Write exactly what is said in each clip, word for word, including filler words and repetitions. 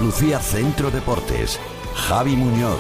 Andalucía Centro Deportes. Javi Muñoz.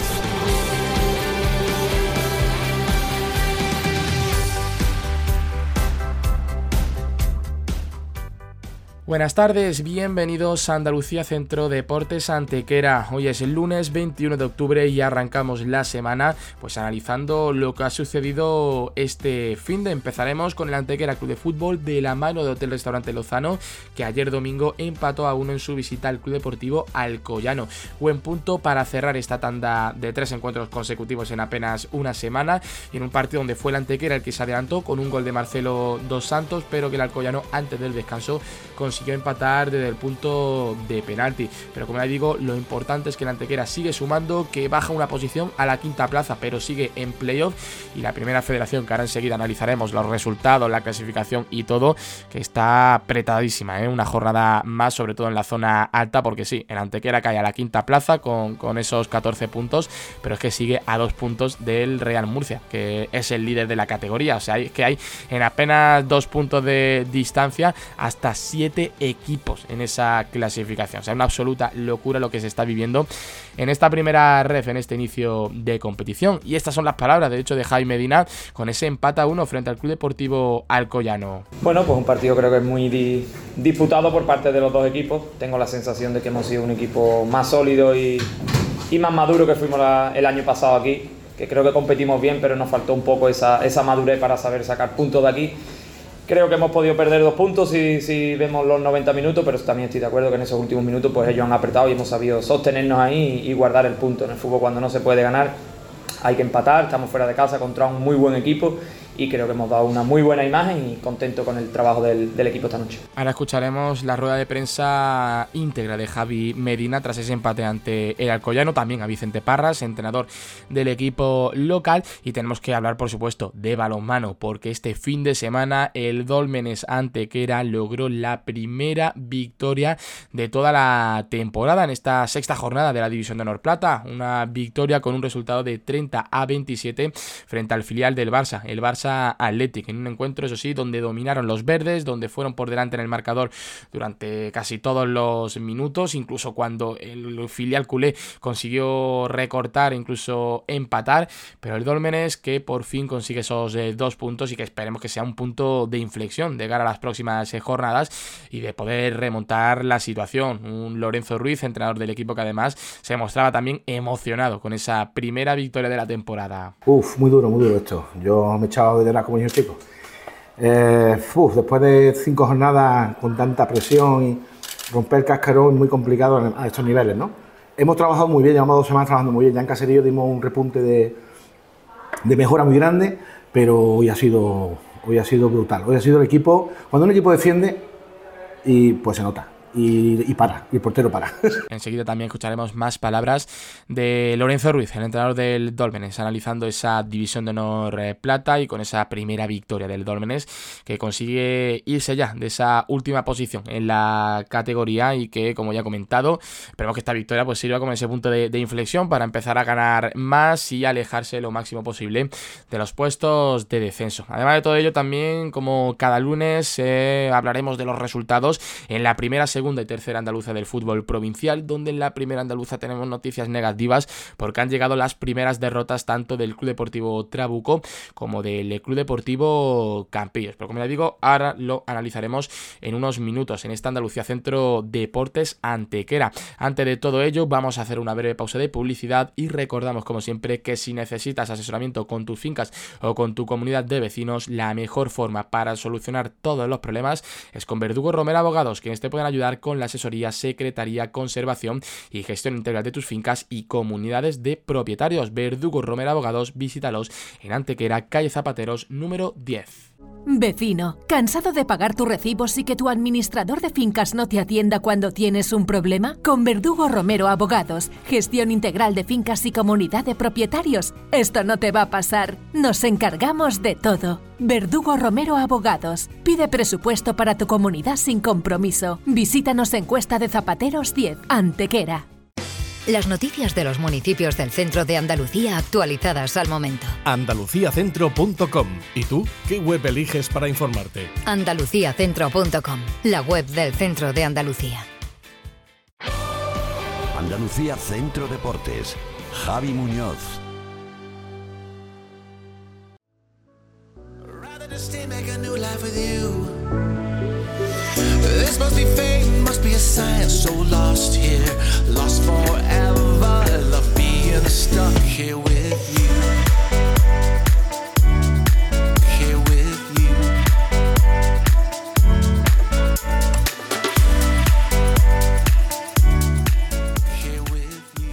Buenas tardes, bienvenidos a Andalucía Centro Deportes Antequera. Hoy es el lunes veintiuno de octubre y arrancamos la semana pues analizando lo que ha sucedido este fin de. Empezaremos con el Antequera Club de Fútbol de la mano de Hotel Restaurante Lozano, que ayer domingo empató a uno en su visita al Club Deportivo Alcoyano. Buen punto para cerrar esta tanda de tres encuentros consecutivos en apenas una semana, y en un partido donde fue el Antequera el que se adelantó con un gol de Marcelo Dos Santos, pero que el Alcoyano antes del descanso consiguió consiguió empatar desde el punto de penalti. Pero como ya digo, lo importante es que el Antequera sigue sumando, que baja una posición a la quinta plaza, pero sigue en playoff, y la primera federación, que ahora enseguida analizaremos los resultados, la clasificación y todo, que está apretadísima, ¿eh? Una jornada más, sobre todo en la zona alta, porque sí, el Antequera cae a la quinta plaza con, con esos catorce puntos, pero es que sigue a dos puntos del Real Murcia, que es el líder de la categoría. O sea, es que hay en apenas dos puntos de distancia hasta siete equipos en esa clasificación. O sea, una absoluta locura lo que se está viviendo en esta primera ref, en este inicio de competición. Y estas son las palabras, de hecho, de Javi Medina con ese empate a uno frente al Club Deportivo Alcoyano. Bueno, pues un partido creo que es muy di- disputado por parte de los dos equipos. Tengo la sensación de que hemos sido un equipo más sólido y, y más maduro que fuimos la, el año pasado aquí, que creo que competimos bien, pero nos faltó un poco esa, esa madurez para saber sacar puntos de aquí. Creo que hemos podido perder dos puntos si, si vemos los noventa minutos, pero también estoy de acuerdo que en esos últimos minutos pues ellos han apretado y hemos sabido sostenernos ahí y guardar el punto. En el fútbol, cuando no se puede ganar, hay que empatar. Estamos fuera de casa contra un muy buen equipo y creo que hemos dado una muy buena imagen y contento con el trabajo del, del equipo esta noche. Ahora escucharemos la rueda de prensa íntegra de Javi Medina tras ese empate ante el Alcoyano, también a Vicente Parras, entrenador del equipo local, y tenemos que hablar, por supuesto, de balonmano, porque este fin de semana el Dólmenes Antequera logró la primera victoria de toda la temporada en esta sexta jornada de la División de Honor Plata, una victoria con un resultado de treinta a veintisiete frente al filial del Barça, el Barça Athletic, en un encuentro, eso sí, donde dominaron los verdes, donde fueron por delante en el marcador durante casi todos los minutos, incluso cuando el filial culé consiguió recortar, incluso empatar, pero el Dólmenes que por fin consigue esos eh, dos puntos y que esperemos que sea un punto de inflexión de cara a las próximas eh, jornadas y de poder remontar la situación. Un Lorenzo Ruiz, entrenador del equipo, que además se mostraba también emocionado con esa primera victoria de la temporada. Uf, muy duro, muy duro esto. Yo me he echado de la comunión, chicos. Eh, uf, después de cinco jornadas con tanta presión y romper el cascarón es muy complicado a estos niveles, ¿no? Hemos trabajado muy bien, llevamos dos semanas trabajando muy bien. Ya en Caserío dimos un repunte de, de mejora muy grande, pero hoy ha sido, hoy ha sido brutal. Hoy ha sido el equipo, cuando un equipo defiende, y pues se nota. Y, y para, y el portero para. Enseguida también escucharemos más palabras de Lorenzo Ruiz, el entrenador del Dólmenes, analizando esa división de honor eh, plata y con esa primera victoria del Dólmenes, que consigue irse ya de esa última posición en la categoría y que, como ya he comentado, esperemos que esta victoria pues sirva como ese punto de, de inflexión para empezar a ganar más y alejarse lo máximo posible de los puestos de descenso. Además de todo ello, también, como cada lunes, eh, hablaremos de los resultados en la primera, segunda segunda y tercera andaluza del fútbol provincial, donde en la primera andaluza tenemos noticias negativas porque han llegado las primeras derrotas tanto del Club Deportivo Trabuco como del Club Deportivo Campillos. Pero como ya digo, ahora lo analizaremos en unos minutos en esta Andalucía Centro Deportes Antequera. Antes de todo ello, vamos a hacer una breve pausa de publicidad y recordamos, como siempre, que si necesitas asesoramiento con tus fincas o con tu comunidad de vecinos, la mejor forma para solucionar todos los problemas es con Verdugo Romero Abogados, quienes te pueden ayudar con la asesoría, secretaría, conservación y gestión integral de tus fincas y comunidades de propietarios. Verdugo Romero Abogados, visítalos en Antequera, calle Zapateros, número diez. Vecino, ¿cansado de pagar tus recibos y que tu administrador de fincas no te atienda cuando tienes un problema? Con Verdugo Romero Abogados, gestión integral de fincas y comunidad de propietarios. Esto no te va a pasar. Nos encargamos de todo. Verdugo Romero Abogados. Pide presupuesto para tu comunidad sin compromiso. Visítanos en Cuesta de Zapateros diez, Antequera. Las noticias de los municipios del centro de Andalucía actualizadas al momento. andalucía centro punto com. ¿Y tú? ¿Qué web eliges para informarte? andalucía centro punto com, la web del centro de Andalucía. Andalucía Centro Deportes. Javi Muñoz. This must be fate, must be a sign. So lost here, lost forever. Love being stuck here with you. Here with you. Here with you.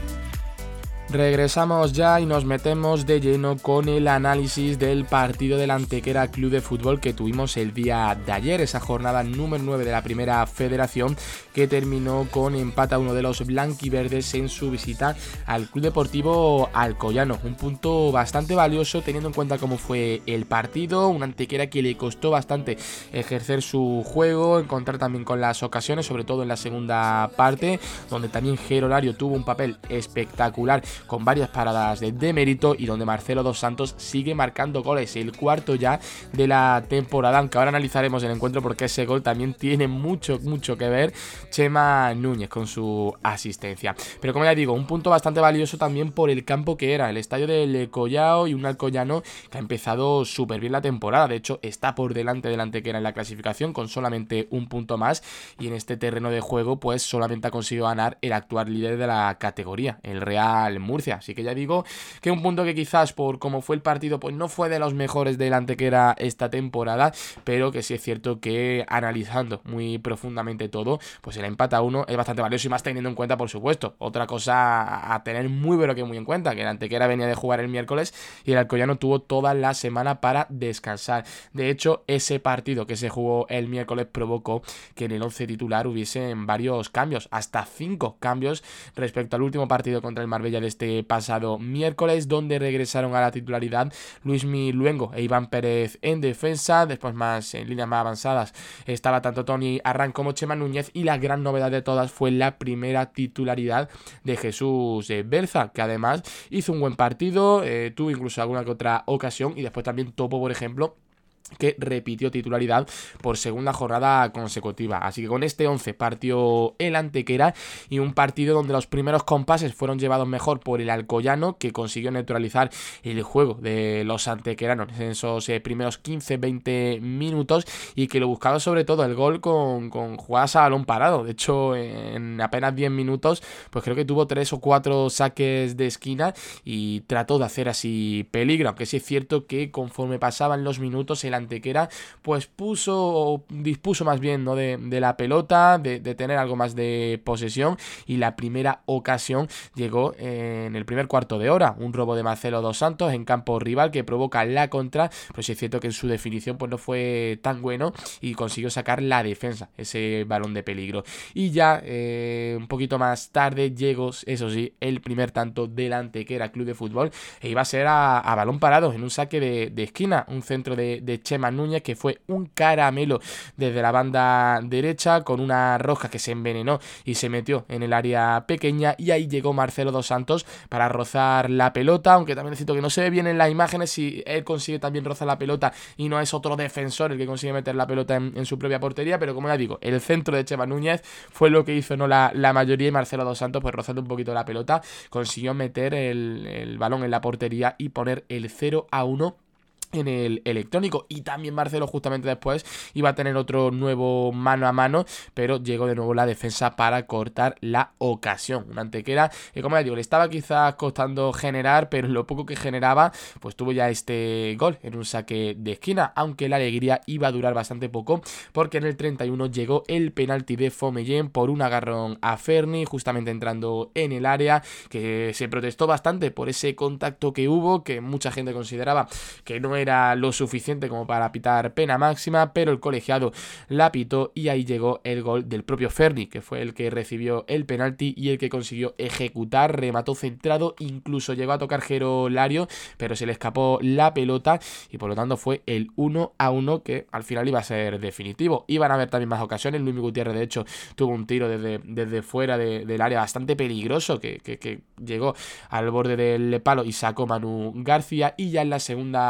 Regresamos ya y nos metemos de lleno con el análisis del partido del Antequera Club de Fútbol que tuvimos el día de ayer, esa jornada número nueve de la Primera Federación, que terminó con empate a uno de los blanquiverdes en su visita al Club Deportivo Alcoyano. Un punto bastante valioso teniendo en cuenta cómo fue el partido, un Antequera que le costó bastante ejercer su juego, encontrar también con las ocasiones, sobre todo en la segunda parte, donde también Jero Lario tuvo un papel espectacular con varias paradas de, de mérito, y donde Marcelo Dos Santos sigue marcando goles, el cuarto ya de la temporada, aunque ahora analizaremos el encuentro porque ese gol también tiene mucho, mucho que ver Chema Núñez con su asistencia. Pero como ya digo, un punto bastante valioso también por el campo que era, el estadio del Collao, y un Alcoyano que ha empezado súper bien la temporada, de hecho está por delante del Antequera en la clasificación con solamente un punto más, y en este terreno de juego pues solamente ha conseguido ganar el actual líder de la categoría, el Real Murcia. Así que ya digo que un punto que quizás por cómo fue el partido pues no fue de los mejores del Antequera esta temporada, pero que sí es cierto que analizando muy profundamente todo, pues el empate a uno es bastante valioso, y más teniendo en cuenta, por supuesto, otra cosa a tener muy pero que muy en cuenta, que el Antequera venía de jugar el miércoles y el Alcoyano tuvo toda la semana para descansar. De hecho, ese partido que se jugó el miércoles provocó que en el once titular hubiesen varios cambios, hasta cinco cambios respecto al último partido contra el Marbella de este pasado miércoles, donde regresaron a la titularidad Luismi Luengo e Iván Pérez en defensa. Después, más en líneas más avanzadas, estaba tanto Tony Arran como Chema Núñez, y la gran novedad de todas fue la primera titularidad de Jesús eh, Berza, que además hizo un buen partido, eh, tuvo incluso alguna que otra ocasión, y después también Topo, por ejemplo, que repitió titularidad por segunda jornada consecutiva. Así que con este once partió el Antequera, y un partido donde los primeros compases fueron llevados mejor por el Alcoyano, que consiguió neutralizar el juego de los antequeranos en esos eh, primeros quince veinte minutos, y que lo buscaba sobre todo el gol con, con jugadas a balón parado. De hecho, en apenas diez minutos pues creo que tuvo tres o cuatro saques de esquina y trató de hacer así peligro, aunque sí es cierto que conforme pasaban los minutos el Antequera pues puso o dispuso más bien, ¿no?, de, de la pelota, de, de tener algo más de posesión, y la primera ocasión llegó en el primer cuarto de hora, un robo de Marcelo Dos Santos en campo rival que provoca la contra, pues es cierto que en su definición pues no fue tan bueno y consiguió sacar la defensa, ese balón de peligro. Y ya eh, un poquito más tarde llegó, eso sí, el primer tanto del Antequera Club de Fútbol, e iba a ser a, a balón parado en un saque de, de esquina, un centro de, de Chema Núñez que fue un caramelo desde la banda derecha con una roja que se envenenó y se metió en el área pequeña, y ahí llegó Marcelo Dos Santos para rozar la pelota, aunque también necesito que no se ve bien en las imágenes si él consigue también rozar la pelota y no es otro defensor el que consigue meter la pelota en, en su propia portería, pero como ya digo, el centro de Chema Núñez fue lo que hizo no la, la mayoría, y Marcelo Dos Santos pues rozando un poquito la pelota consiguió meter el, el balón en la portería y poner el cero a uno en el electrónico. Y también Marcelo justamente después iba a tener otro nuevo mano a mano, pero llegó de nuevo la defensa para cortar la ocasión. Una Antequera que, como ya digo, le estaba quizás costando generar, pero lo poco que generaba pues tuvo ya este gol en un saque de esquina, aunque la alegría iba a durar bastante poco, porque en el treinta y uno llegó el penalti de Fomellén por un agarrón a Ferni justamente entrando en el área, que se protestó bastante por ese contacto que hubo, que mucha gente consideraba que no era era lo suficiente como para pitar pena máxima, pero el colegiado la pitó, y ahí llegó el gol del propio Ferni, que fue el que recibió el penalti y el que consiguió ejecutar, remató centrado, incluso llegó a tocar Jero Lario, pero se le escapó la pelota, y por lo tanto fue el uno a uno que al final iba a ser definitivo. Iban a haber también más ocasiones. Luis Gutiérrez de hecho tuvo un tiro desde, desde fuera de, del área bastante peligroso que, que, que llegó al borde del palo y sacó Manu García, y ya en la segunda parte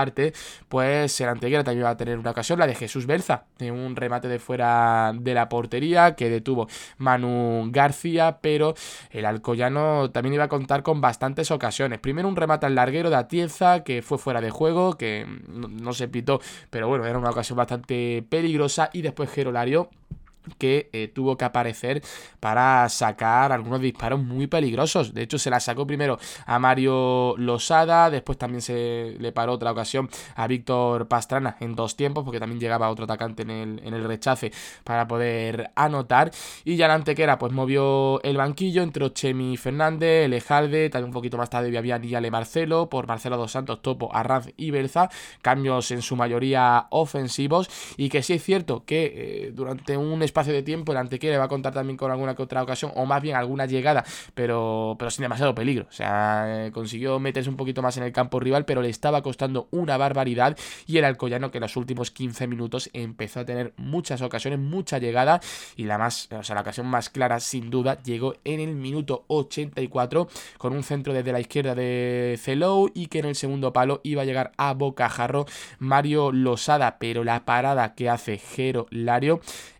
parte, pues el Antequera también iba a tener una ocasión, la de Jesús Belza, de un remate de fuera de la portería que detuvo Manu García, pero el alcoyano también iba a contar con bastantes ocasiones. Primero un remate al larguero de Atienza que fue fuera de juego, que no, no se pitó, pero bueno, era una ocasión bastante peligrosa, y después Gerolario, que eh, tuvo que aparecer para sacar algunos disparos muy peligrosos. De hecho, se la sacó primero a Mario Losada, después también se le paró otra ocasión a Víctor Pastrana en dos tiempos, porque también llegaba otro atacante en el, en el rechace para poder anotar. Y ya la Antequera pues movió el banquillo, entró Chemi Fernández, Lejalde, también un poquito más tarde Viaviani y Ale Marcelo, por Marcelo dos Santos, Topo, Arranz y Belza, cambios en su mayoría ofensivos, y que sí es cierto que eh, durante un espacio de tiempo el Antequera va a contar también con alguna que otra ocasión, o más bien alguna llegada, pero, pero sin demasiado peligro. O sea, eh, consiguió meterse un poquito más en el campo rival, pero le estaba costando una barbaridad, y el alcoyano, que en los últimos quince minutos empezó a tener muchas ocasiones, mucha llegada, y la más, o sea, la ocasión más clara sin duda llegó en el minuto ochenta y cuatro con un centro desde la izquierda de Celou, y que en el segundo palo iba a llegar a bocajarro Mario Losada, pero la parada que hace Gerolario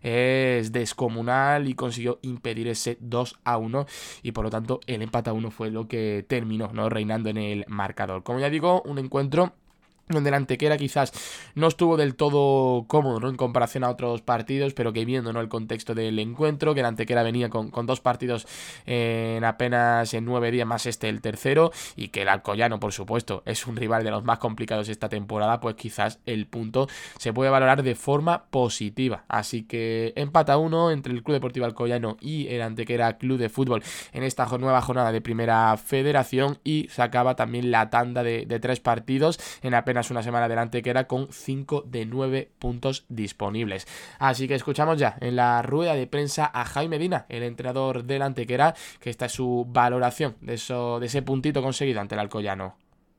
es descomunal y consiguió impedir ese dos a uno, y por lo tanto el empate a uno fue lo que terminó, ¿no?, reinando en el marcador. Como ya digo, un encuentro donde el Antequera quizás no estuvo del todo cómodo, ¿no?, en comparación a otros partidos, pero que viendo, ¿no?, el contexto del encuentro, que el Antequera venía con, con dos partidos en apenas en nueve días, más este el tercero, y que el alcoyano, por supuesto, es un rival de los más complicados esta temporada, pues quizás el punto se puede valorar de forma positiva. Así que empata uno entre el Club Deportivo Alcoyano y el Antequera Club de Fútbol en esta nueva jornada de Primera Federación, y se acaba también la tanda de, de tres partidos en apenas una semana del Antequera, con cinco de nueve puntos disponibles. Así que escuchamos ya en la rueda de prensa a Jaime Medina, el entrenador del Antequera, que esta es su valoración de, eso, de ese puntito conseguido ante el alcoyano.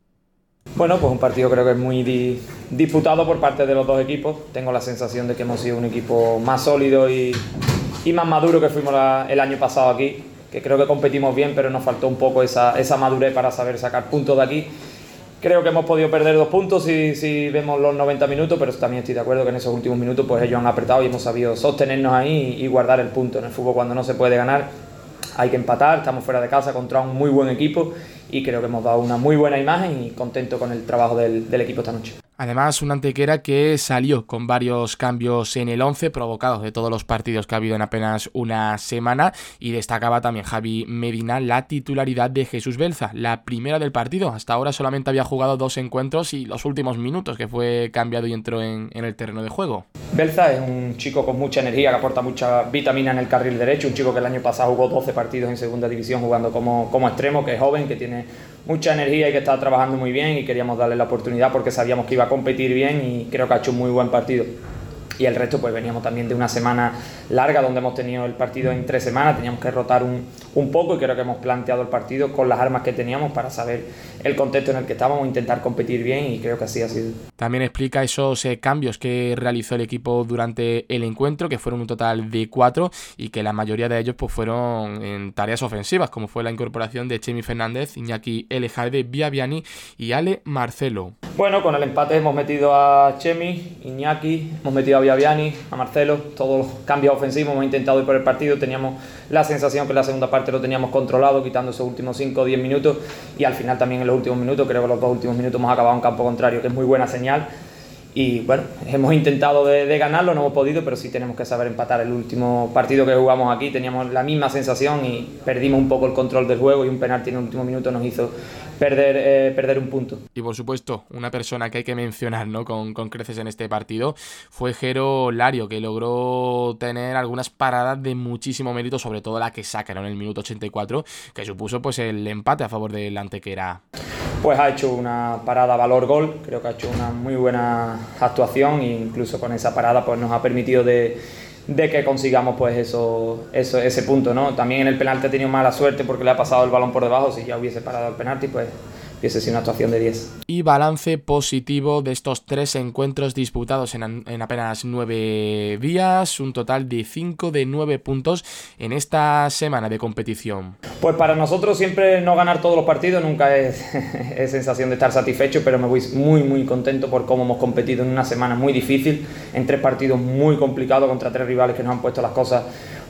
Bueno, pues un partido creo que es muy di- disputado por parte de los dos equipos. Tengo la sensación de que hemos sido un equipo más sólido y, y más maduro que fuimos la, el año pasado aquí, que creo que competimos bien, pero nos faltó un poco esa, esa madurez para saber sacar puntos de aquí. Creo que hemos podido perder dos puntos si, si vemos los noventa minutos, pero también estoy de acuerdo que en esos últimos minutos pues ellos han apretado y hemos sabido sostenernos ahí y, y guardar el punto. En el fútbol, cuando no se puede ganar, hay que empatar. Estamos fuera de casa contra un muy buen equipo y creo que hemos dado una muy buena imagen, y contento con el trabajo del, del equipo esta noche. Además, un Antequera que salió con varios cambios en el once provocados de todos los partidos que ha habido en apenas una semana, y destacaba también Javi Medina la titularidad de Jesús Belza, la primera del partido. Hasta ahora solamente había jugado dos encuentros y los últimos minutos, que fue cambiado y entró en, en el terreno de juego. Belza es un chico con mucha energía, que aporta mucha vitamina en el carril derecho, un chico que el año pasado jugó doce partidos en segunda división jugando como, como extremo, que es joven, que tiene mucha energía y que está trabajando muy bien, y queríamos darle la oportunidad porque sabíamos que iba a competir bien, y creo que ha hecho un muy buen partido. Y el resto, pues veníamos también de una semana larga donde hemos tenido el partido en tres semanas, teníamos que rotar un, un poco, y creo que hemos planteado el partido con las armas que teníamos para saber el contexto en el que estábamos, intentar competir bien, y creo que así ha sido. También explica esos eh, cambios que realizó el equipo durante el encuentro, que fueron un total de cuatro, y que la mayoría de ellos pues fueron en tareas ofensivas, como fue la incorporación de Chemi Fernández, Iñaki Elejalde, Viaviani y Ale Marcelo. Bueno, con el empate hemos metido a Chemi, Iñaki, hemos metido a Viaviani, a Marcelo, todos los cambios ofensivos, hemos intentado ir por el partido, teníamos la sensación que en la segunda parte lo teníamos controlado, quitando esos últimos cinco o diez minutos, y al final también en los últimos minutos, creo que los dos últimos minutos hemos acabado en campo contrario, que es muy buena señal. Y bueno, hemos intentado de, de ganarlo, no hemos podido, pero sí tenemos que saber empatar. El último partido que jugamos aquí teníamos la misma sensación y perdimos un poco el control del juego, y un penalti en el último minuto nos hizo perder, eh, perder un punto. Y por supuesto, una persona que hay que mencionar, ¿no?, con, con creces en este partido fue Gerolario, que logró tener algunas paradas de muchísimo mérito, sobre todo la que sacaron en el minuto ochenta y cuatro, que supuso pues el empate a favor del Antequera. Pues ha hecho una parada valor gol, creo que ha hecho una muy buena actuación, e incluso con esa parada pues nos ha permitido de, de que consigamos pues eso, eso, ese punto, ¿no? También en el penalti ha tenido mala suerte porque le ha pasado el balón por debajo. Si ya hubiese parado el penalti, pues hubiese sido una actuación de diez. Y balance positivo de estos tres encuentros disputados en, en apenas nueve días, un total de cinco de nueve puntos en esta semana de competición. Pues para nosotros siempre no ganar todos los partidos nunca es, es sensación de estar satisfecho, pero me voy muy muy contento por cómo hemos competido en una semana muy difícil, en tres partidos muy complicados contra tres rivales que nos han puesto las cosas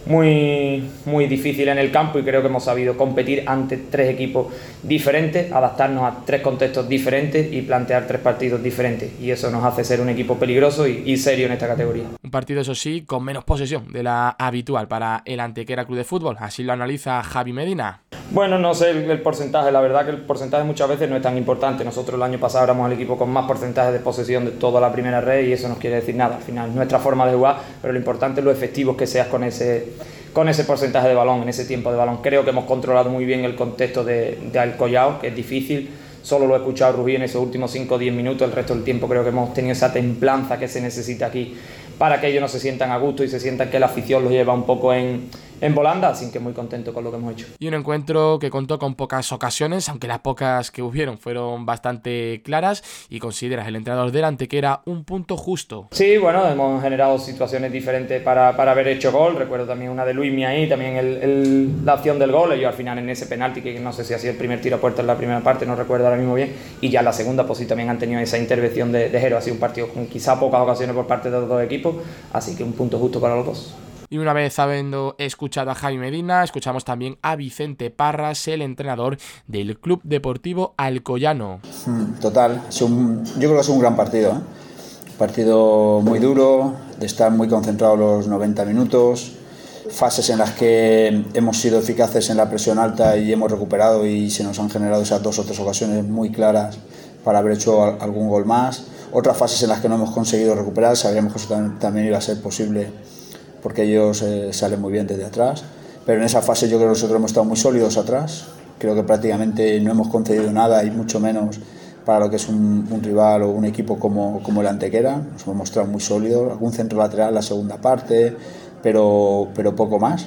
muy, muy difíciles en el campo, y creo que hemos sabido competir ante tres equipos diferentes, adaptarnos a tres contextos diferentes y plantear tres partidos diferentes, y eso nos hace ser un equipo peligroso y, y serio en esta categoría. Un partido, eso sí, con menos posesión de la habitual para el Antequera Club de Fútbol, así lo analiza Javi Medina. Bueno, no sé el, el porcentaje, la verdad que el porcentaje muchas veces no es tan importante. Nosotros el año pasado éramos el equipo con más porcentaje de posesión de toda la primera red y eso no quiere decir nada. Al final es nuestra forma de jugar, pero lo importante es lo efectivos que seas con ese, con ese porcentaje de balón, en ese tiempo de balón. Creo que hemos controlado muy bien el contexto de, de Alcoyao, que es difícil. Solo lo he escuchado Rubí en esos últimos cinco o diez minutos, el resto del tiempo creo que hemos tenido esa templanza que se necesita aquí para que ellos no se sientan a gusto y se sientan que la afición los lleva un poco en, en volanda, así que muy contento con lo que hemos hecho. Y un encuentro que contó con pocas ocasiones, aunque las pocas que hubieron fueron bastante claras, y consideras el entrenador del Antequera un punto justo. Sí, bueno, hemos generado situaciones diferentes para, para haber hecho gol. Recuerdo también una de Luismi ahí, también el, el, la acción del gol, y yo al final en ese penalti, que no sé si ha sido el primer tiro a puerta en la primera parte, no recuerdo ahora mismo bien, y ya en la segunda pues sí también han tenido esa intervención de, de Jero. Ha sido un partido con quizá pocas ocasiones por parte de los dos equipos, así que un punto justo para los dos. Y una vez habiendo escuchado a Javi Medina, escuchamos también a Vicente Parras, el entrenador del Club Deportivo Alcoyano. Total, es un, yo creo que es un gran partido, ¿eh? Un partido muy duro, de estar muy concentrados los noventa minutos, fases en las que hemos sido eficaces en la presión alta y hemos recuperado, y se nos han generado esas dos o tres ocasiones muy claras para haber hecho algún gol más. Otras fases en las que no hemos conseguido recuperar, sabíamos que eso también iba a ser posible porque ellos eh, salen muy bien desde atrás, pero en esa fase yo creo que nosotros hemos estado muy sólidos atrás. Creo que prácticamente no hemos concedido nada, y mucho menos para lo que es un, un rival o un equipo como, como el Antequera. Nos hemos mostrado muy sólidos, algún centro lateral en la segunda parte, pero, pero poco más.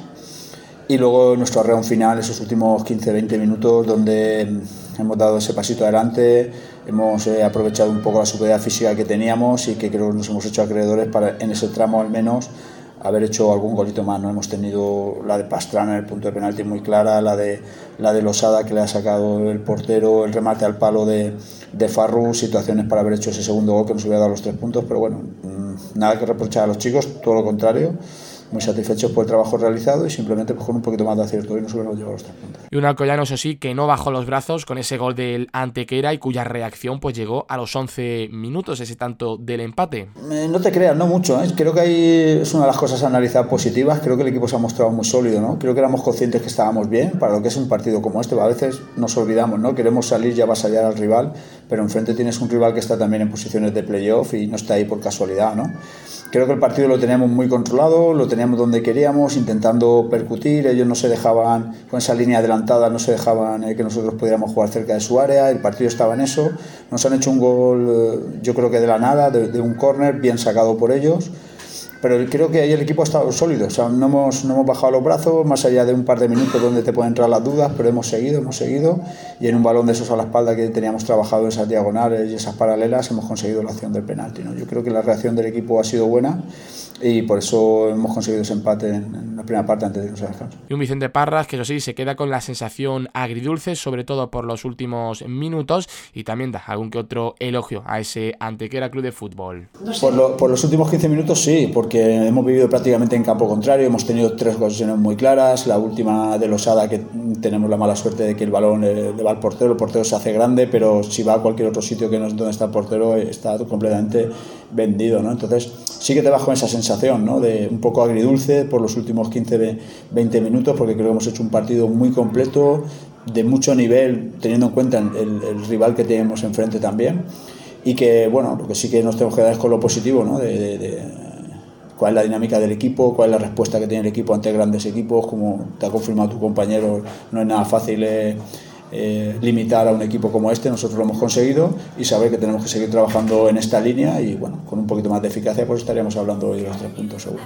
Y luego nuestro arreón final, esos últimos quince a veinte minutos, donde hemos dado ese pasito adelante, hemos eh, aprovechado un poco la superioridad física que teníamos, y que creo que nos hemos hecho acreedores para, en ese tramo al menos, haber hecho algún golito más. No hemos tenido la de Pastrana en el punto de penalti muy clara, la de la de Losada que le ha sacado el portero, el remate al palo de, de Farru, situaciones para haber hecho ese segundo gol que nos hubiera dado los tres puntos, pero bueno, nada que reprochar a los chicos, todo lo contrario, muy satisfechos por el trabajo realizado, y simplemente pues, con un poquito más de acierto y nos hubiéramos llevado los tres puntos. Y un Alcoyano, eso sí, que no bajó los brazos con ese gol del Antequera, y cuya reacción pues llegó a los once minutos, ese tanto del empate. Eh, no te creas, no mucho, ¿eh? Creo que ahí es una de las cosas a analizar positivas. Creo que el equipo se ha mostrado muy sólido, ¿no? Creo que éramos conscientes que estábamos bien para lo que es un partido como este. A veces nos olvidamos, ¿no? Queremos salir y avasallar al rival, pero enfrente tienes un rival que está también en posiciones de playoff y no está ahí por casualidad, ¿no? Creo que el partido lo teníamos muy controlado, lo teníamos donde queríamos, intentando percutir. Ellos no se dejaban, con esa línea adelantada, no se dejaban eh, que nosotros pudiéramos jugar cerca de su área. El partido estaba en eso. Nos han hecho un gol, eh, yo creo que de la nada, de, de un córner, bien sacado por ellos. Pero creo que ahí el equipo ha estado sólido, o sea, no hemos, no hemos bajado los brazos, más allá de un par de minutos donde te pueden entrar las dudas, pero hemos seguido, hemos seguido, y en un balón de esos a la espalda que teníamos trabajado, esas diagonales y esas paralelas, hemos conseguido la acción del penalti, ¿no? Yo creo que la reacción del equipo ha sido buena, y por eso hemos conseguido ese empate en, en la primera parte antes de irnos a descanso. Y un Vicente Parras que, eso sí, se queda con la sensación agridulce, sobre todo por los últimos minutos, y también da algún que otro elogio a ese Antequera Club de Fútbol. Por, lo, por los últimos quince minutos sí, porque hemos vivido prácticamente en campo contrario, hemos tenido tres ocasiones muy claras, la última de Losada, que tenemos la mala suerte de que el balón le, le va al portero, el portero se hace grande, pero si va a cualquier otro sitio que no es donde está el portero, está completamente vendido, ¿no? Entonces sí que te vas con esa sensación, ¿no? De un poco agridulce por los últimos quince a veinte minutos, porque creo que hemos hecho un partido muy completo, de mucho nivel, teniendo en cuenta el, el rival que tenemos enfrente también, y que, bueno, lo que sí que nos tenemos que dar es con lo positivo, ¿no? De, de, de cuál es la dinámica del equipo, cuál es la respuesta que tiene el equipo ante grandes equipos. Como te ha confirmado tu compañero, no es nada fácil eh, eh, limitar a un equipo como este. Nosotros lo hemos conseguido, y saber que tenemos que seguir trabajando en esta línea, y bueno, con un poquito más de eficacia pues estaríamos hablando hoy de los tres puntos seguro.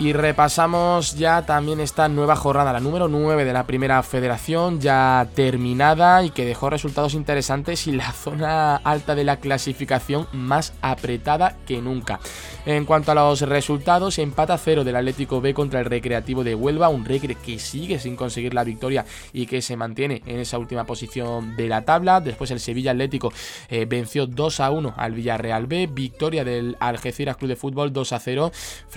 Y repasamos ya también esta nueva jornada, la número nueve de la Primera Federación, ya terminada y que dejó resultados interesantes y la zona alta de la clasificación más apretada que nunca. En cuanto a los resultados, empata cero del Atlético B contra el Recreativo de Huelva, un Recre que sigue sin conseguir la victoria y que se mantiene en esa última posición de la tabla. Después el Sevilla Atlético eh, venció dos a uno al Villarreal B, victoria del Algeciras Club de Fútbol dos a cero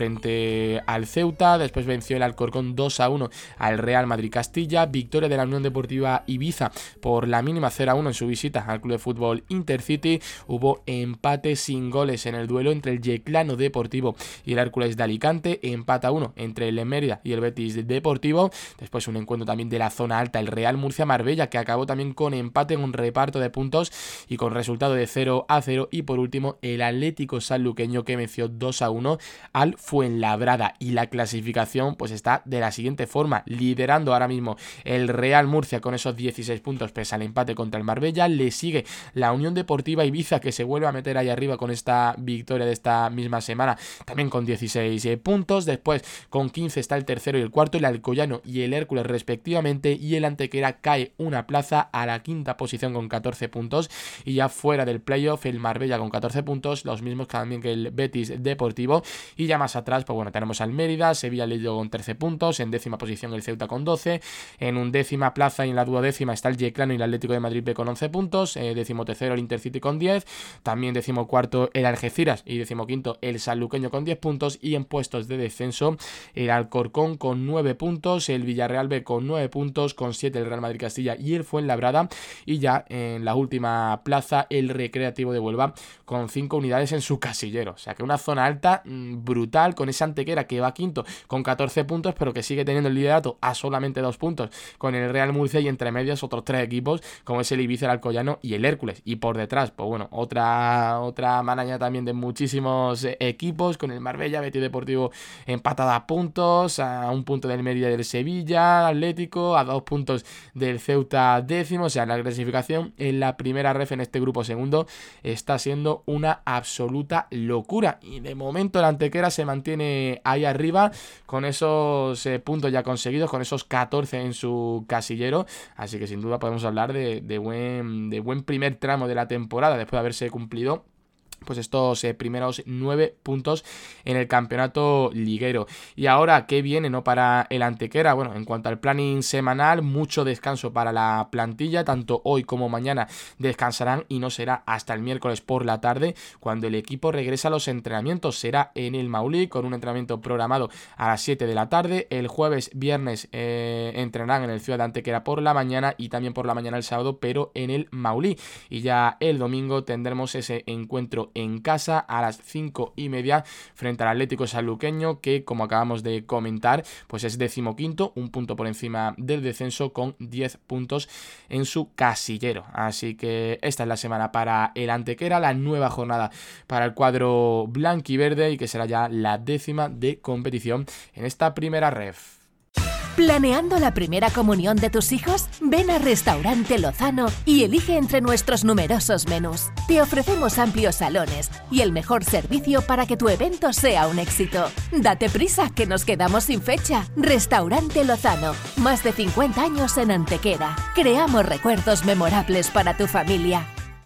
frente al Ceuta. Después venció el Alcorcón dos a uno al Real Madrid Castilla, victoria de la Unión Deportiva Ibiza por la mínima cero a uno en su visita al Club de Fútbol Intercity. Hubo empate sin goles en el duelo entre el Yeclano Deportivo y el Hércules de Alicante, empate a uno entre el Mérida y el Betis Deportivo. Después un encuentro también de la zona alta, el Real Murcia Marbella, que acabó también con empate en un reparto de puntos y con resultado de cero a cero. Y por último el Atlético Sanluqueño, que venció dos a uno al Fuenlabrada. Y la clasificación pues está de la siguiente forma: liderando ahora mismo el Real Murcia con esos dieciséis puntos pese al empate contra el Marbella. Le sigue la Unión Deportiva Ibiza, que se vuelve a meter ahí arriba con esta victoria de esta misma semana, también con dieciséis eh, puntos. Después con quince está el tercero y el cuarto, el Alcoyano y el Hércules respectivamente, y el Antequera cae una plaza a la quinta posición con catorce puntos. Y ya fuera del playoff el Marbella con catorce puntos, los mismos también que el Betis Deportivo. Y ya más atrás pues bueno, tenemos al Mérida, Sevilla Atlético con trece puntos, en décima posición el Ceuta con doce, en undécima plaza y en la duodécima está el Yeclano y el Atlético de Madrid B con once puntos, eh, décimo tercero el Intercity con diez, también décimo cuarto el Algeciras y décimo quinto el Sanluqueño con diez puntos. Y en puestos de descenso el Alcorcón con nueve puntos, el Villarreal B con nueve puntos, con siete el Real Madrid Castilla y el Fuenlabrada. Y ya en la última plaza el Recreativo de Huelva con cinco unidades en su casillero. O sea que una zona alta mmm, brutal, con esa Antequera que va quinto con catorce puntos, pero que sigue teniendo el liderato a solamente dos puntos con el Real Murcia, y entre medias otros tres equipos como es el Ibiza, el Alcoyano y el Hércules. Y por detrás, pues bueno, otra, otra maraña también de muchísimos equipos, con el Marbella, Betis Deportivo empatada a puntos, a un punto del Mérida y del Sevilla Atlético, a dos puntos del Ceuta décimo. O sea, la clasificación en la primera ref en este grupo segundo está siendo una absoluta locura, y de momento el Antequera se mantiene ahí arriba con esos eh, puntos ya conseguidos, con esos catorce en su casillero. Así que sin duda podemos hablar de, de, buen, de buen primer tramo de la temporada después de haberse cumplido pues estos eh, primeros nueve puntos en el campeonato liguero. Y ahora, ¿qué viene, no, para el Antequera? Bueno, en cuanto al planning semanal, mucho descanso para la plantilla, tanto hoy como mañana descansarán, y no será hasta el miércoles por la tarde cuando el equipo regresa a los entrenamientos. Será en el Maulí, con un entrenamiento programado a las siete de la tarde. El jueves, viernes eh, entrenarán en el Ciudad de Antequera por la mañana, y también por la mañana el sábado, pero en el Maulí. Y ya el domingo tendremos ese encuentro en casa a las cinco y media frente al Atlético Sanluqueño, que como acabamos de comentar pues es decimoquinto, un punto por encima del descenso, con diez puntos en su casillero. Así que esta es la semana para el Antequera, la nueva jornada para el cuadro blanquiverde, y que será ya la décima de competición en esta primera ref. ¿Planeando la primera comunión de tus hijos? Ven a Restaurante Lozano y elige entre nuestros numerosos menús. Te ofrecemos amplios salones y el mejor servicio para que tu evento sea un éxito. Date prisa, que nos quedamos sin fecha. Restaurante Lozano, más de cincuenta años en Antequera. Creamos recuerdos memorables para tu familia.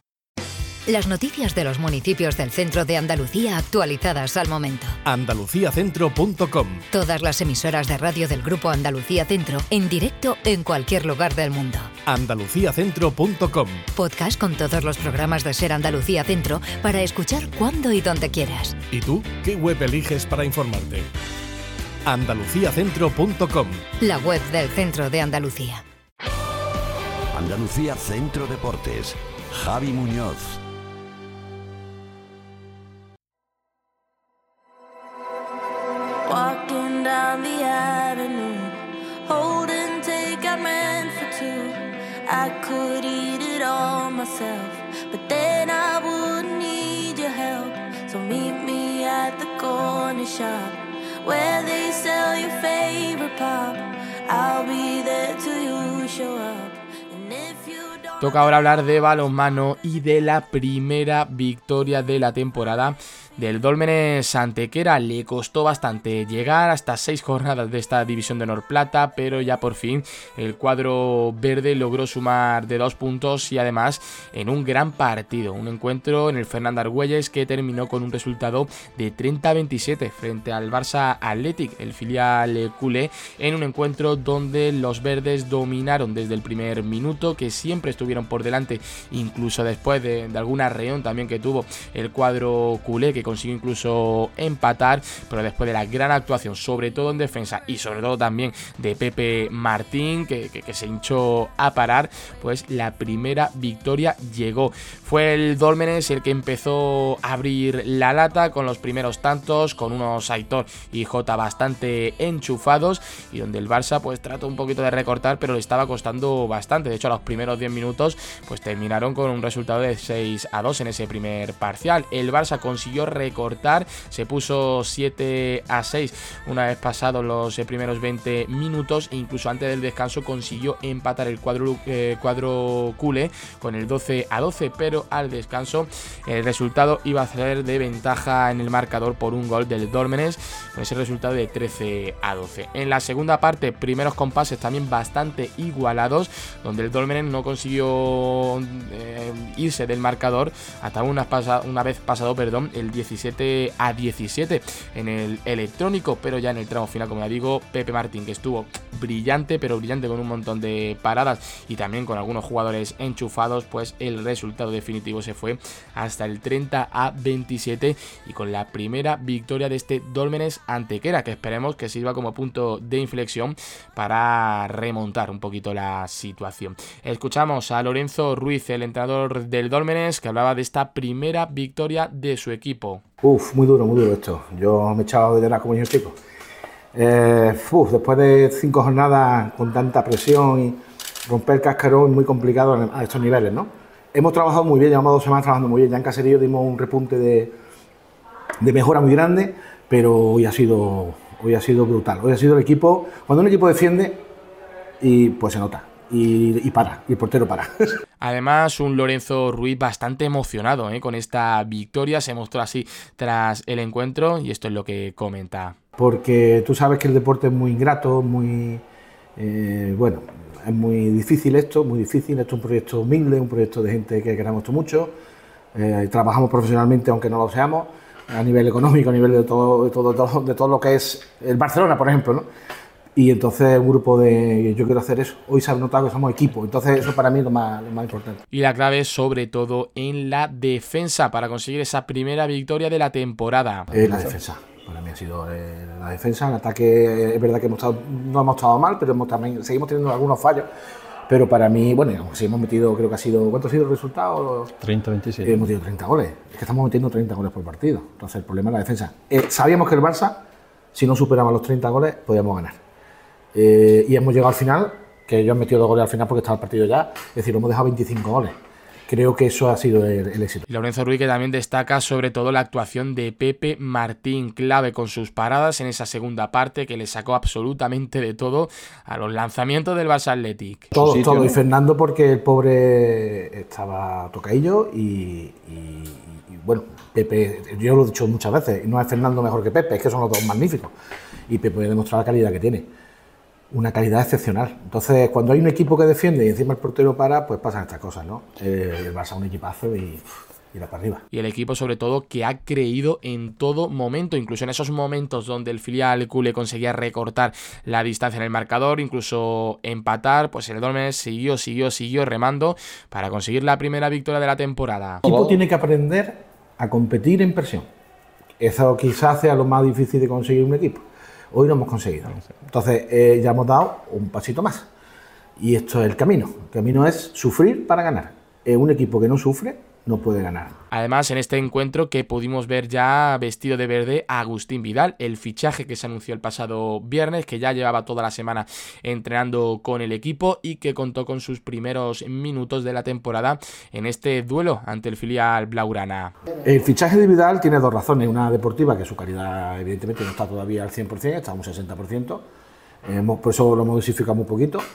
Las noticias de los municipios del centro de Andalucía actualizadas al momento. andalucía centro punto com. Todas las emisoras de radio del Grupo Andalucía Centro en directo en cualquier lugar del mundo. andalucía centro punto com. Podcast con todos los programas de Ser Andalucía Centro para escuchar cuando y donde quieras. ¿Y tú qué web eliges para informarte? andalucía centro punto com. La web del Centro de Andalucía. Andalucía Centro Deportes. Javi Muñoz. Walking down the avenue, holding takeout meant for two. I could eat it all myself, but then I wouldn't need your help. So meet me at the corner shop, where they sell your favorite pop. I'll be there till you show up. And if you don't Toca ahora hablar de balonmano y de la primera victoria de la temporada del Dólmenes Antequera. Le costó bastante llegar hasta seis jornadas de esta división de Honor Plata, pero ya por fin el cuadro verde logró sumar de dos puntos y además en un gran partido, un encuentro en el Fernando Argüelles que terminó con un resultado de treinta a veintisiete frente al Barça Athletic, el filial culé, en un encuentro donde los verdes dominaron desde el primer minuto, que siempre estuvieron por delante, incluso después de, de algún arreón también que tuvo el cuadro culé, que consiguió incluso empatar, pero después de la gran actuación, sobre todo en defensa y sobre todo también de Pepe Martín, que, que, que se hinchó a parar, pues la primera victoria llegó. Fue el Dólmenes el que empezó a abrir la lata con los primeros tantos, con unos Aitor y Jota bastante enchufados, y donde el Barça pues trató un poquito de recortar, pero le estaba costando bastante. De hecho, a los primeros diez minutos pues terminaron con un resultado de seis a dos en ese primer parcial. El Barça consiguió recortar, se puso siete a seis una vez pasados los primeros veinte minutos, e incluso antes del descanso consiguió empatar el cuadro, eh, cuadro culé con el doce a doce, pero al descanso el resultado iba a ser de ventaja en el marcador por un gol del Dólmenes, con ese resultado de trece a doce. En la segunda parte, primeros compases también bastante igualados, donde el Dólmenes no consiguió eh, irse del marcador hasta una, pasa, una vez pasado perdón, el diecisiete a diecisiete en el electrónico, pero ya en el tramo final, como ya digo, Pepe Martín, que estuvo brillante, pero brillante con un montón de paradas y también con algunos jugadores enchufados, pues el resultado definitivo se fue hasta el treinta a veintisiete, y con la primera victoria de este Dólmenes Antequera, que esperemos que sirva como punto de inflexión para remontar un poquito la situación. Escuchamos a Lorenzo Ruiz, el entrenador del Dólmenes, que hablaba de esta primera victoria de su equipo. Uf, muy duro, muy duro esto. Yo me he echado de llorar como niño chico. Eh, uf, después de cinco jornadas con tanta presión y romper el cascarón es muy complicado a estos niveles, ¿no? Hemos trabajado muy bien, llevamos dos semanas trabajando muy bien. Ya en Caserío dimos un repunte de, de mejora muy grande, pero hoy ha sido, hoy ha sido brutal. Hoy ha sido el equipo, cuando un equipo defiende, y pues se nota. Y, y para, y el portero para. Además, un Lorenzo Ruiz bastante emocionado ¿eh? con esta victoria, se mostró así tras el encuentro, y esto es lo que comenta. Porque tú sabes que el deporte es muy ingrato, muy eh, bueno, es muy difícil esto, muy difícil. Esto es un proyecto humilde, un proyecto de gente que queremos esto mucho. Eh, trabajamos profesionalmente, aunque no lo seamos, a nivel económico, a nivel de todo, de todo, de todo, de todo lo que es el Barcelona, por ejemplo, ¿no? Y entonces un grupo de yo quiero hacer eso. Hoy se ha notado que somos equipo, entonces eso para mí es lo más, lo más importante. Y la clave sobre todo en la defensa para conseguir esa primera victoria de la temporada. Eh, la defensa, para mí ha sido eh, la defensa. En ataque es verdad que hemos estado, no hemos estado mal, pero hemos también, seguimos teniendo algunos fallos. Pero para mí, bueno, si hemos metido, creo que ha sido, ¿cuánto ha sido el resultado? treinta a veintisiete. Eh, hemos metido treinta goles. Es que estamos metiendo treinta goles por partido. Entonces el problema es la defensa. Eh, sabíamos que el Barça, si no superaba los treinta goles, podíamos ganar. Eh, y hemos llegado al final, que ellos han metido dos goles al final porque estaba el partido ya, es decir, hemos dejado veinticinco goles. Creo que eso ha sido el, el éxito. Y Lorenzo Ruiz, que también destaca sobre todo la actuación de Pepe Martín, clave con sus paradas en esa segunda parte, que le sacó absolutamente de todo a los lanzamientos del Barça Athletic. Todo, sitio, todo, ¿no? Y Fernando, porque el pobre estaba tocadillo y, y, y bueno, Pepe, yo lo he dicho muchas veces, no es Fernando mejor que Pepe, es que son los dos magníficos. Y Pepe ha demostrado la calidad que tiene. Una calidad excepcional. Entonces, cuando hay un equipo que defiende y encima el portero para, pues pasan estas cosas, ¿no? Eh, el Barça es un equipazo y irá para arriba. Y el equipo, sobre todo, que ha creído en todo momento, incluso en esos momentos donde el filial culé conseguía recortar la distancia en el marcador, incluso empatar, pues el Dólmenes siguió, siguió, siguió remando para conseguir la primera victoria de la temporada. El equipo tiene que aprender a competir en presión. Eso quizás sea lo más difícil de conseguir un equipo. Hoy lo hemos conseguido. Entonces, eh, ya hemos dado un pasito más. Y esto es el camino. El camino es sufrir para ganar. Eh, un equipo que no sufre no puede ganar. Además, en este encuentro que pudimos ver ya vestido de verde a Agustín Vidal, el fichaje que se anunció el pasado viernes, que ya llevaba toda la semana entrenando con el equipo y que contó con sus primeros minutos de la temporada en este duelo ante el filial blaugrana. El fichaje de Vidal tiene dos razones. Una deportiva, que su calidad evidentemente no está todavía al cien por ciento, está a un sesenta por ciento. Eh, por eso lo hemos dosificado muy poquito.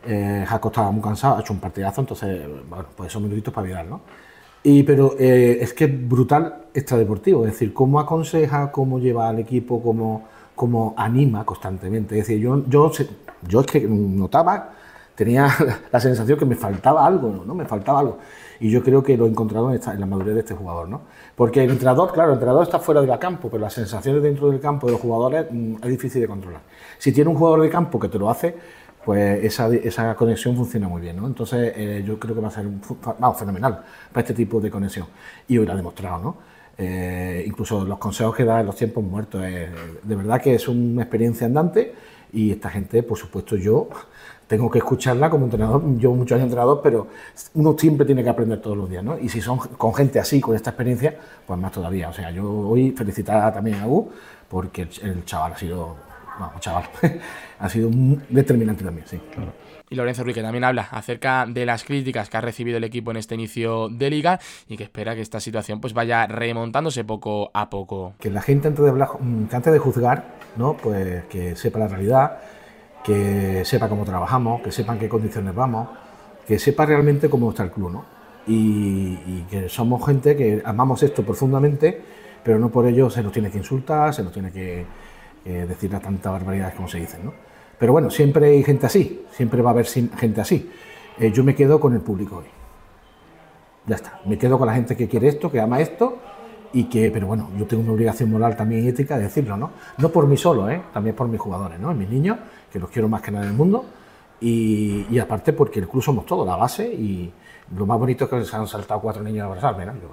Eh, Jaco estaba muy cansado, ha hecho un partidazo, entonces, bueno, pues esos minutitos para Vidal, ¿no? Y, pero eh, es que es brutal extradeportivo, es decir, cómo aconseja, cómo lleva al equipo, cómo, cómo anima constantemente. Es decir, yo, yo, yo es que notaba, tenía la sensación que me faltaba algo, ¿no? Me faltaba algo. Y yo creo que lo he encontrado en, esta, en la madurez de este jugador, ¿no? Porque el entrenador, claro, el entrenador está fuera del campo, pero las sensaciones dentro del campo de los jugadores mmm, es difícil de controlar. Si tiene un jugador de campo que te lo hace, pues esa, esa conexión funciona muy bien, ¿no? Entonces eh, yo creo que va a ser un, vamos, fenomenal para este tipo de conexión. Y hoy lo ha demostrado, ¿no? Eh, incluso los consejos que da en los tiempos muertos, eh, de verdad que es una experiencia andante y esta gente, por supuesto, yo tengo que escucharla como entrenador, yo muchos años entrenador, pero uno siempre tiene que aprender todos los días, ¿no? Y si son con gente así, con esta experiencia, pues más todavía. O sea, yo hoy felicitar también a Gu, porque el, el chaval ha sido, vamos, chaval, ha sido muy determinante también, sí, claro. Y Lorenzo Ruiz, que también habla acerca de las críticas que ha recibido el equipo en este inicio de liga y que espera que esta situación pues vaya remontándose poco a poco. Que la gente antes de hablar, que antes de juzgar, ¿no? Pues que sepa la realidad, que sepa cómo trabajamos, que sepa en qué condiciones vamos, que sepa realmente cómo está el club, ¿no? Y, y que somos gente que amamos esto profundamente, pero no por ello se nos tiene que insultar, se nos tiene que eh, decir tantas barbaridades como se dicen, ¿no? Pero bueno, siempre hay gente así, siempre va a haber gente así. Eh, yo me quedo con el público hoy. Ya está, me quedo con la gente que quiere esto, que ama esto, y que, pero bueno, yo tengo una obligación moral también y ética de decirlo, ¿no? No por mí solo, ¿eh? También por mis jugadores, ¿no? Mis niños, que los quiero más que nada del mundo, y, y aparte porque el club somos todos, la base, y lo más bonito es que se han saltado cuatro niños a abrazarme, ¿no? Yo,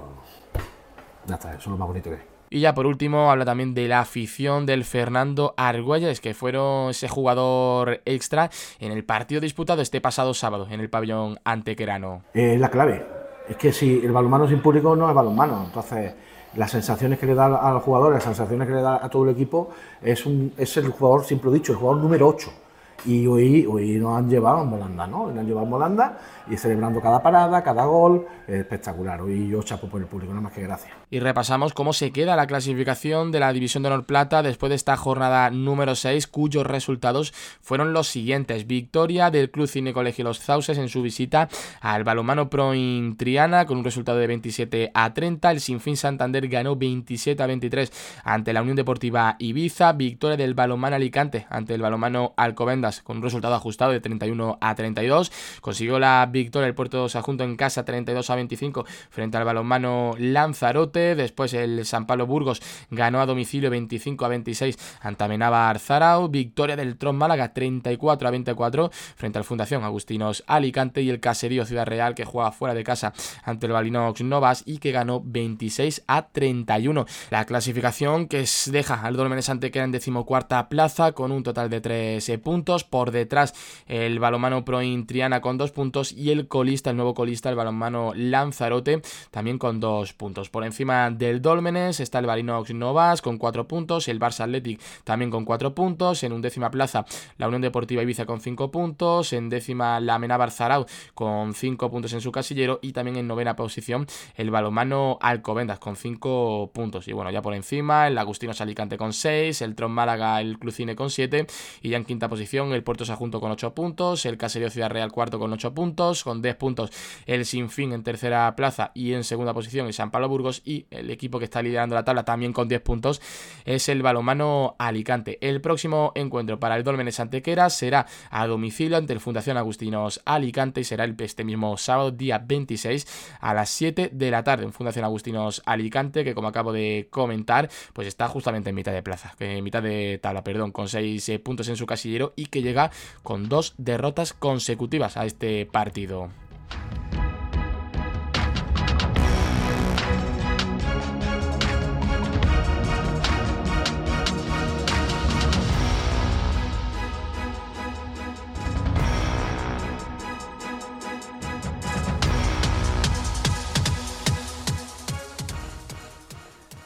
ya está, eso es lo más bonito que hay. Y ya por último habla también de la afición del Fernando Argüelles, que fueron ese jugador extra en el partido disputado este pasado sábado en el pabellón antequerano. Es eh, la clave, es que si el balonmano sin público no es balonmano, entonces las sensaciones que le da a los jugadores, las sensaciones que le da a todo el equipo, es, un, es el jugador, siempre he dicho, el jugador número ocho. Y hoy, hoy nos han llevado en volanda, ¿no? Nos han llevado en volanda y celebrando cada parada, cada gol, es espectacular. Hoy yo chapo por el público, nada más que gracias. Y repasamos cómo se queda la clasificación de la División de Honor Plata después de esta jornada número seis, cuyos resultados fueron los siguientes. Victoria del Club Cine Colegio Los Sauces en su visita al Balonmano Proin Triana con un resultado de veintisiete a treinta. El Sinfín Santander ganó veintisiete a veintitrés ante la Unión Deportiva Ibiza. Victoria del Balonmano Alicante ante el Balonmano Alcobendas con un resultado ajustado de treinta y uno a treinta y dos. Consiguió la victoria el Puerto Sagunto en casa treinta y dos a veinticinco frente al Balonmano Lanzarote. Después el San Pablo Burgos ganó a domicilio veinticinco a veintiséis ante Amenábar Zarao. Victoria del Tron Málaga treinta y cuatro a veinticuatro frente al Fundación Agustinos Alicante, y el Caserío Ciudad Real, que juega fuera de casa ante el Balinox Novas y que ganó veintiséis a treinta y uno. La clasificación que deja al Dólmenes Antequera en decimocuarta plaza con un total de trece puntos. Por detrás el Balonmano Proin Triana con dos puntos y el colista, el nuevo colista, el Balonmano Lanzarote, también con dos puntos. Por encima del Dólmenes está el Balinox Novas con cuatro puntos, el Barça Athletic también con cuatro puntos. En undécima plaza la Unión Deportiva Ibiza con cinco puntos, en décima la Amenábar Zarao con cinco puntos en su casillero, y también en novena posición el Balonmano Alcobendas con cinco puntos. Y bueno, ya por encima el Agustinos Alicante con seis, el Tron Málaga, el Club Cine con siete, y ya en quinta posición el Puerto Sagunto con ocho puntos, el Caserío Ciudad Real cuarto con ocho puntos, con diez puntos el Sinfín en tercera plaza, y en segunda posición el San Pablo Burgos, y el equipo que está liderando la tabla también con diez puntos es el Balonmano Alicante. El próximo encuentro para el Dólmenes Antequera será a domicilio ante el Fundación Agustinos Alicante y será el, este mismo sábado, día veintiséis, a las siete de la tarde, en Fundación Agustinos Alicante, que como acabo de comentar, pues está justamente en mitad de plaza, en mitad de tabla, perdón, con seis eh, puntos en su casillero, y que llega con dos derrotas consecutivas a este partido.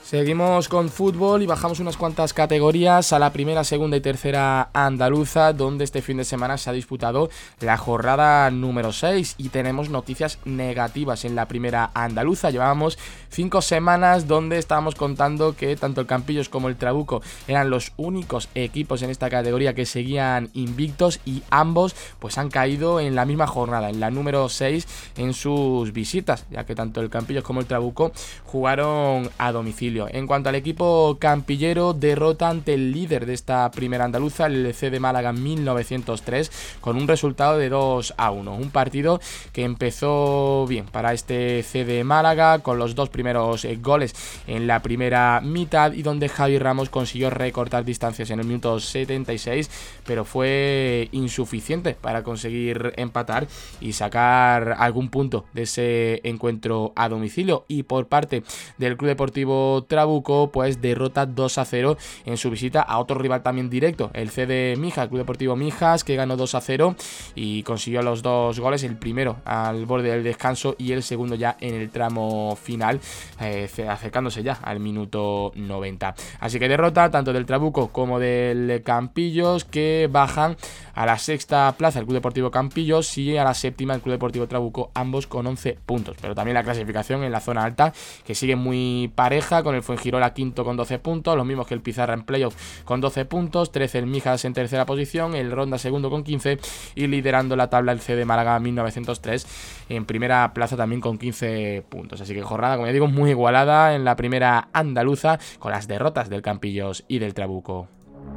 Seguimos con fútbol y bajamos unas cuantas categorías a la primera, segunda y tercera andaluza, donde este fin de semana se ha disputado la jornada número seis y tenemos noticias negativas en la primera andaluza. Llevábamos cinco semanas donde estábamos contando que tanto el Campillos como el Trabuco eran los únicos equipos en esta categoría que seguían invictos y ambos pues han caído en la misma jornada, en la número seis en sus visitas, ya que tanto el Campillos como el Trabuco jugaron a domicilio. En cuanto al equipo campillero, derrota ante el líder de esta primera andaluza, el C D Málaga mil novecientos tres, con un resultado de dos a uno. Un partido que empezó bien para este C D Málaga, con los dos primeros eh, goles en la primera mitad y donde Javi Ramos consiguió recortar distancias en el minuto setenta y seis, pero fue insuficiente para conseguir empatar y sacar algún punto de ese encuentro a domicilio. Y por parte del Club Deportivo Trabuco, pues derrota dos a cero en su visita a otro rival también directo, el C D Mijas, el Club Deportivo Mijas, que ganó dos a cero y consiguió los dos goles, el primero al borde del descanso y el segundo ya en el tramo final, eh, acercándose ya al minuto noventa. Así que derrota tanto del Trabuco como del Campillos, que bajan a la sexta plaza el Club Deportivo Campillos y a la séptima el Club Deportivo Trabuco, ambos con once puntos. Pero también la clasificación en la zona alta, que sigue muy pareja, con el Fuengirola quinto con doce puntos, los mismos que el Pizarra en playoff con doce puntos, trece el Mijas en tercera posición, el Ronda segundo con quince y liderando la tabla el C D Málaga mil novecientos tres en primera plaza también con quince puntos. Así que jornada, como ya digo, muy igualada en la primera andaluza, con las derrotas del Campillos y del Trabuco.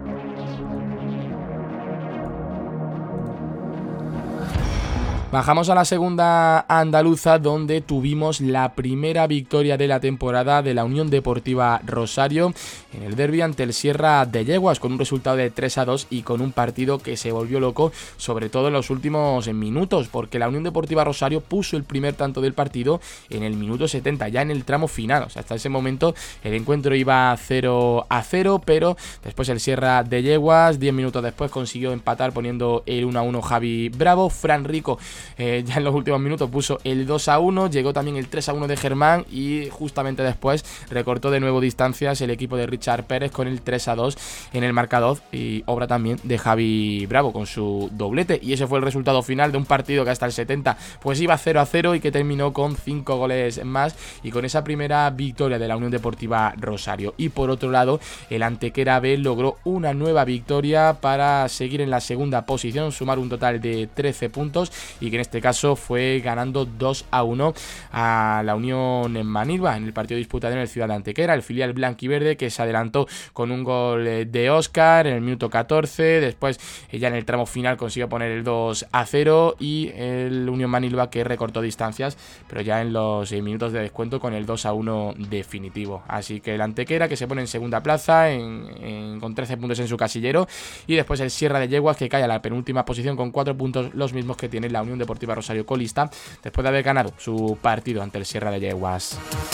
Bajamos a la segunda andaluza, donde tuvimos la primera victoria de la temporada de la Unión Deportiva Rosario en el derbi ante el Sierra de Yeguas, con un resultado de tres a dos y con un partido que se volvió loco, sobre todo en los últimos minutos, porque la Unión Deportiva Rosario puso el primer tanto del partido en el minuto setenta, ya en el tramo final. O sea, hasta ese momento el encuentro iba cero a cero, pero después el Sierra de Yeguas, diez minutos después, consiguió empatar poniendo el uno a uno Javi Bravo. Fran Rico Eh, ya en los últimos minutos puso el dos a uno, llegó también el tres a uno de Germán y justamente después recortó de nuevo distancias el equipo de Richard Pérez con el tres a dos en el marcador, y obra también de Javi Bravo con su doblete. Y ese fue el resultado final de un partido que hasta el setenta pues iba cero a cero y que terminó con cinco goles más, y con esa primera victoria de la Unión Deportiva Rosario. Y por otro lado, el Antequera B logró una nueva victoria para seguir en la segunda posición, sumar un total de trece puntos, y que en este caso fue ganando dos a uno a la Unión en Manilva en el partido disputado en el Ciudad de Antequera. El filial blanquiverde, que se adelantó con un gol de Óscar en el minuto catorce, después ya en el tramo final consiguió poner el dos a cero, y el Unión Manilva, que recortó distancias pero ya en los minutos de descuento con el dos a uno definitivo. Así que el Antequera, que se pone en segunda plaza en, en, con trece puntos en su casillero, y después el Sierra de Yeguas, que cae a la penúltima posición con cuatro puntos, los mismos que tiene la Unión Deportiva Rosario colista, después de haber ganado su partido ante el Sierra de Yeguas.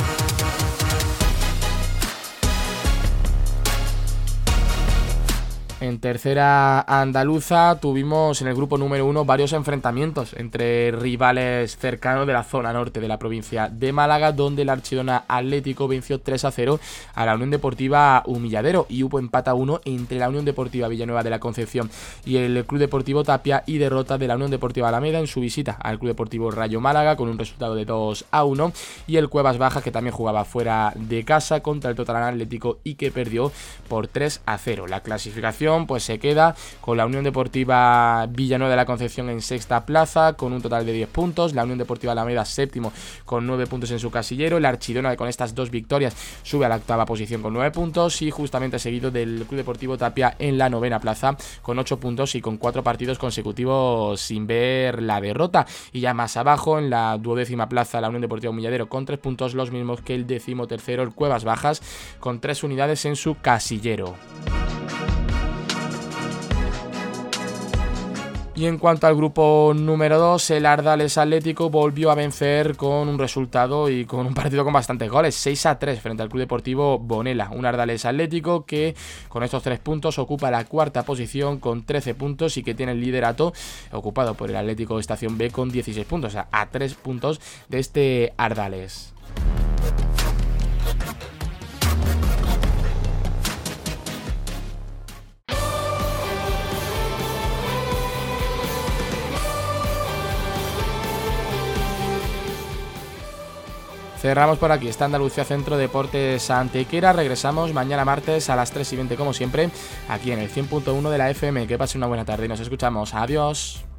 En tercera andaluza tuvimos en el grupo número uno varios enfrentamientos entre rivales cercanos de la zona norte de la provincia de Málaga, donde el Archidona Atlético venció tres a cero a la Unión Deportiva Humilladero, y hubo empate a uno entre la Unión Deportiva Villanueva de la Concepción y el Club Deportivo Tapia, y derrota de la Unión Deportiva Alameda en su visita al Club Deportivo Rayo Málaga con un resultado de dos a uno, y el Cuevas Bajas, que también jugaba fuera de casa contra el Totalán Atlético y que perdió por tres a cero. La clasificación pues se queda con la Unión Deportiva Villanueva de la Concepción en sexta plaza con un total de diez puntos, la Unión Deportiva Alameda séptimo con nueve puntos en su casillero, el Archidona, que con estas dos victorias sube a la octava posición con nueve puntos, y justamente seguido del Club Deportivo Tapia en la novena plaza con ocho puntos y con cuatro partidos consecutivos sin ver la derrota. Y ya más abajo, en la duodécima plaza, la Unión Deportiva Humilladero con tres puntos, los mismos que el décimo tercero, el Cuevas Bajas, con tres unidades en su casillero. Y en cuanto al grupo número dos, el Ardales Atlético volvió a vencer con un resultado y con un partido con bastantes goles, seis a tres frente al Club Deportivo Bonela. Un Ardales Atlético que con estos tres puntos ocupa la cuarta posición con trece puntos y que tiene el liderato ocupado por el Atlético Estación B con dieciséis puntos, o sea, a tres puntos de este Ardales. Cerramos por aquí esta Andalucía Centro Deportes Antequera. Regresamos mañana martes a las tres y veinte como siempre aquí en el cien punto uno de la F M. Que pase una buena tarde y nos escuchamos. Adiós.